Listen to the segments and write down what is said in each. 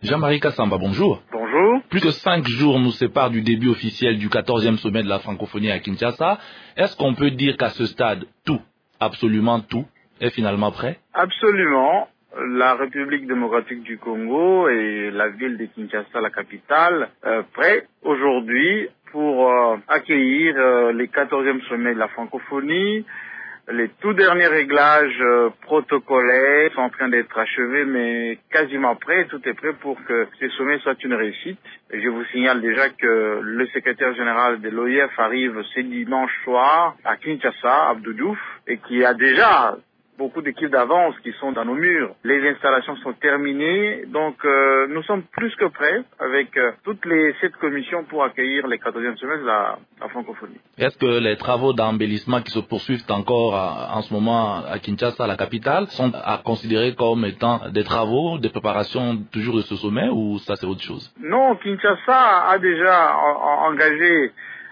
Jean-Marie Kassamba, bonjour. Bonjour. Plus de 5 jours nous séparent du début officiel du 14e sommet de la francophonie à Kinshasa. Est-ce qu'on peut dire qu'à ce stade, tout, absolument tout, est finalement prêt? Absolument. La République démocratique du Congo et la ville de Kinshasa, la capitale, prêts aujourd'hui pour accueillir les 14e sommets de la francophonie. Les tout derniers réglages protocolaires sont en train d'être achevés, mais quasiment prêts. Tout est prêt pour que ces sommets soient une réussite. Et je vous signale déjà que le secrétaire général de l'OIF arrive ce dimanche soir à Kinshasa, Abdou Diouf, et qui a déjà beaucoup d'équipes d'avance qui sont dans nos murs. Les installations sont terminées, donc nous sommes plus que prêts avec toutes les 7 commissions pour accueillir les 14e semaines de la francophonie. Est-ce que les travaux d'embellissement qui se poursuivent encore en ce moment à Kinshasa, la capitale, sont à considérer comme étant des travaux, des préparations toujours de ce sommet, ou ça c'est autre chose? Non, Kinshasa a déjà engagé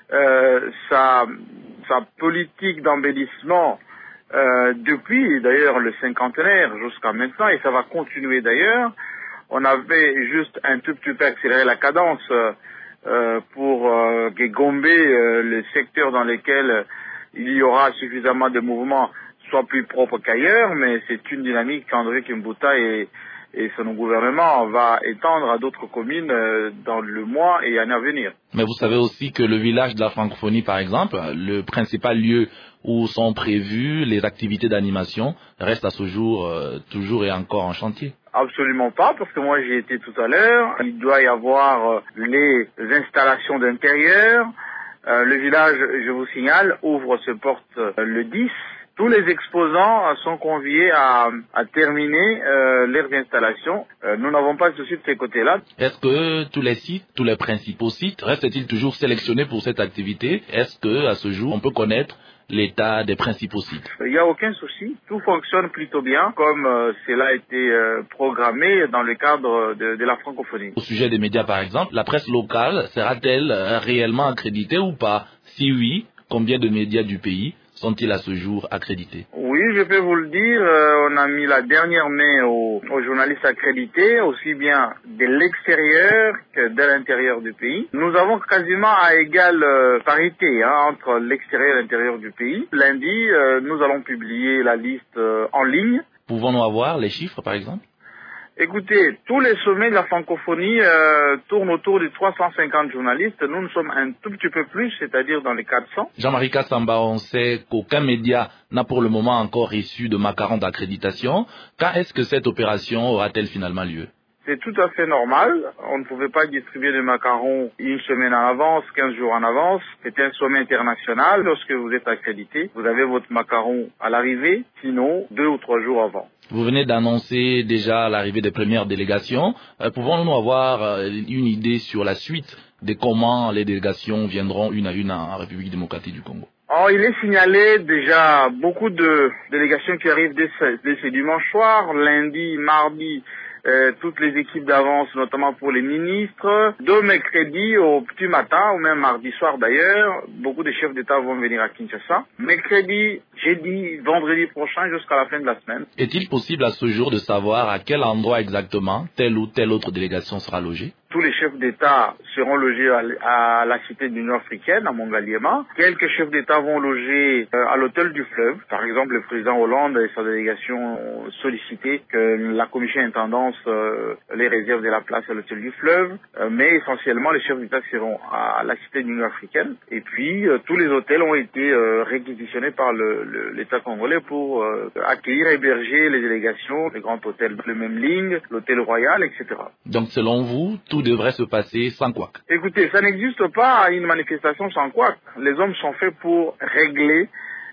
sa politique d'embellissement depuis d'ailleurs le cinquantenaire jusqu'à maintenant, et ça va continuer d'ailleurs. On avait juste un tout petit peu accéléré la cadence pour gommer le secteur dans lequel il y aura suffisamment de mouvements, soit plus propre qu'ailleurs, mais c'est une dynamique qu'André Kimbuta et son gouvernement va étendre à d'autres communes dans le mois et l'année à venir. Mais vous savez aussi que le village de la francophonie, par exemple, le principal lieu où sont prévues les activités d'animation, reste à ce jour toujours et encore en chantier. Absolument pas, parce que moi j'y étais tout à l'heure. Il doit y avoir les installations d'intérieur. Le village, je vous signale, ouvre ses portes le 10. Tous les exposants sont conviés à terminer leurs installations. Nous n'avons pas de souci de ces côtés-là. Est-ce que tous les sites, tous les principaux sites, restent-ils toujours sélectionnés pour cette activité? Est-ce que à ce jour, on peut connaître l'état des principaux sites? Il n'y a aucun souci. Tout fonctionne plutôt bien, comme cela a été programmé dans le cadre de la francophonie. Au sujet des médias, par exemple, la presse locale sera-t-elle réellement accréditée ou pas? Si oui, combien de médias du pays sont-ils à ce jour accrédités? Oui, je peux vous le dire, on a mis la dernière main aux journalistes accrédités, aussi bien de l'extérieur que de l'intérieur du pays. Nous avons quasiment à égale parité entre l'extérieur et l'intérieur du pays. Lundi, nous allons publier la liste en ligne. Pouvons-nous avoir les chiffres, par exemple? Écoutez, tous les sommets de la francophonie tournent autour de 350 journalistes. Nous sommes un tout petit peu plus, c'est-à-dire dans les 400. Jean-Marie Kassamba, on sait qu'aucun média n'a pour le moment encore reçu de macaron d'accréditation. Quand est-ce que cette opération aura-t-elle finalement lieu? C'est tout à fait normal. On ne pouvait pas distribuer des macarons une semaine en avance, 15 jours en avance. C'est un sommet international. Lorsque vous êtes accrédité, vous avez votre macaron à l'arrivée, sinon 2 ou 3 jours avant. Vous venez d'annoncer déjà l'arrivée des premières délégations. Pouvons-nous avoir une idée sur la suite de comment les délégations viendront une à une en République démocratique du Congo? Il est signalé déjà beaucoup de délégations qui arrivent dès ce dimanche soir, lundi, mardi. Toutes les équipes d'avance, notamment pour les ministres. De mercredi au petit matin, ou même mardi soir d'ailleurs, beaucoup de chefs d'État vont venir à Kinshasa. Mercredi, jeudi, vendredi prochain, jusqu'à la fin de la semaine. Est-il possible à ce jour de savoir à quel endroit exactement telle ou telle autre délégation sera logée? Tous les chefs d'État seront logés à la cité de l'Union africaine, à Mongaliema. Quelques chefs d'État vont loger à l'hôtel du fleuve. Par exemple, le président Hollande et sa délégation ont sollicité que la commission intendance les réserve de la place à l'hôtel du fleuve. Mais essentiellement, les chefs d'État seront à la cité de l'Union africaine. Et puis, tous les hôtels ont été réquisitionnés par l'État congolais pour accueillir et héberger les délégations, les grands hôtels de la même ligne, l'hôtel royal, etc. Donc, selon vous, tout devrait se passer sans couac? Écoutez, ça n'existe pas une manifestation sans couac. Les hommes sont faits pour régler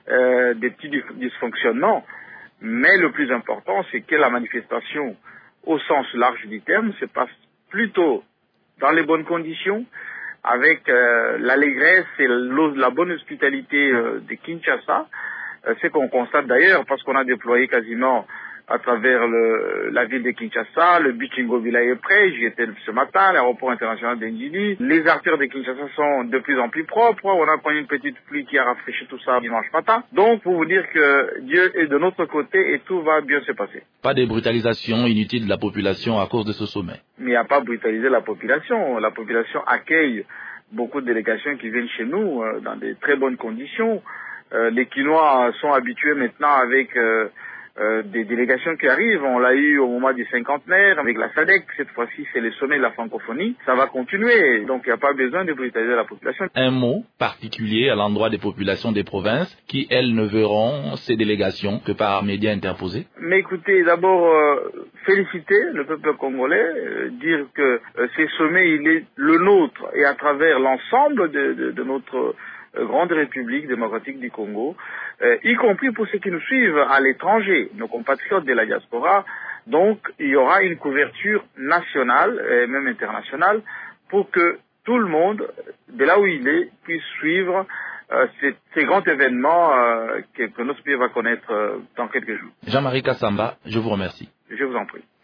des petits dysfonctionnements. Mais le plus important, c'est que la manifestation, au sens large du terme, se passe plutôt dans les bonnes conditions, avec l'allégresse et la bonne hospitalité de Kinshasa. Ce qu'on constate d'ailleurs, parce qu'on a déployé quasiment à travers la ville de Kinshasa. Le Bichingo Village est prêt, j'y étais ce matin, l'aéroport international d'Indili. Les artères de Kinshasa sont de plus en plus propres. On a connu une petite pluie qui a rafraîchi tout ça dimanche matin. Donc, pour vous dire que Dieu est de notre côté et tout va bien se passer. Pas de brutalisation inutile de la population à cause de ce sommet. Mais il n'y a pas brutalisé la population. La population accueille beaucoup de délégations qui viennent chez nous dans de très bonnes conditions. Les Quinois sont habitués maintenant avec des délégations qui arrivent. On l'a eu au moment du cinquantenaire avec la SADC. Cette fois-ci, c'est le sommet de la francophonie. Ça va continuer. Donc, il n'y a pas besoin de brutaliser la population. Un mot particulier à l'endroit des populations des provinces qui, elles, ne verront ces délégations que par médias interposés. Mais écoutez, d'abord, féliciter le peuple congolais, dire que ces sommets, il est le nôtre et à travers l'ensemble de notre grande République démocratique du Congo, y compris pour ceux qui nous suivent à l'étranger, nos compatriotes de la diaspora. Donc, il y aura une couverture nationale et même internationale pour que tout le monde, de là où il est, puisse suivre ces grands événements que notre pays va connaître dans quelques jours. Jean-Marie Kassamba, je vous remercie. Je vous en prie.